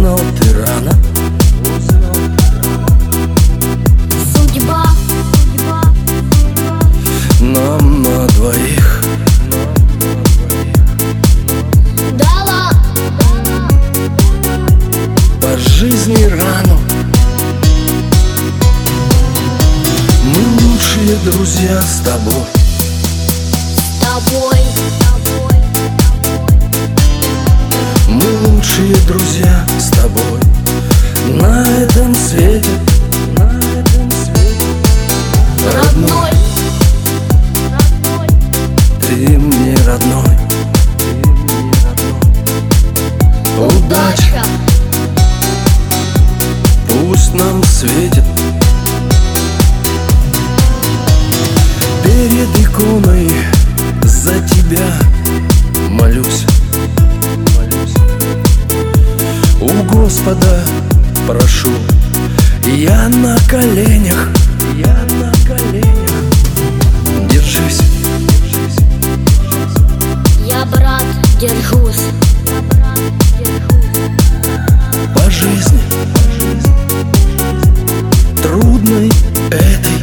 Узнал ты рано. Судьба Нам на двоих дала по жизни рану. Мы лучшие друзья с тобой. с тобой. Мы лучшие друзья с тобой на этом свете, на этом свете. Родной, Ты мне родной, ты мне родной. Удача удача пусть нам светит. Перед иконой за тебя молюсь, молюсь. У Господа прошу, я на коленях, я на коленях. Держись, держись, держись. я, брат, держусь. По жизни, трудной этой.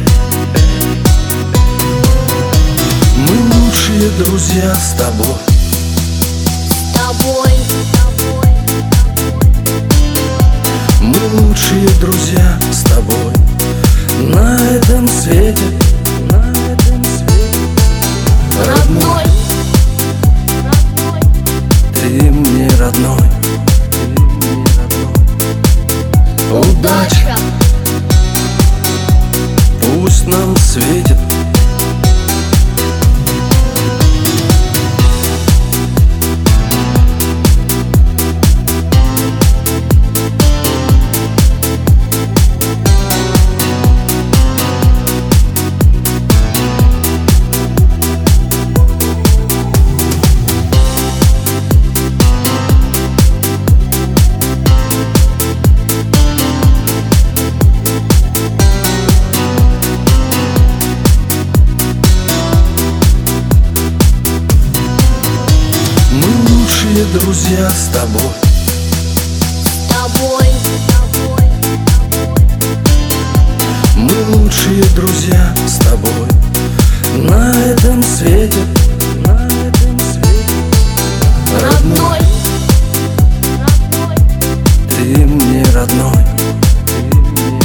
Мы лучшие друзья с тобой. С тобой, Мы лучшие друзья с тобой на этом свете, на этом свете. родной, Ты мне родной, ты мне родной. Удача пусть нам светит. Друзья с тобой, с тобой. мы лучшие друзья с тобой на этом свете, на этом свете. Родной, Ты мне родной, ты мне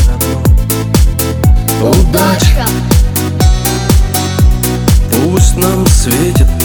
родной. Удача удача пусть нам светит.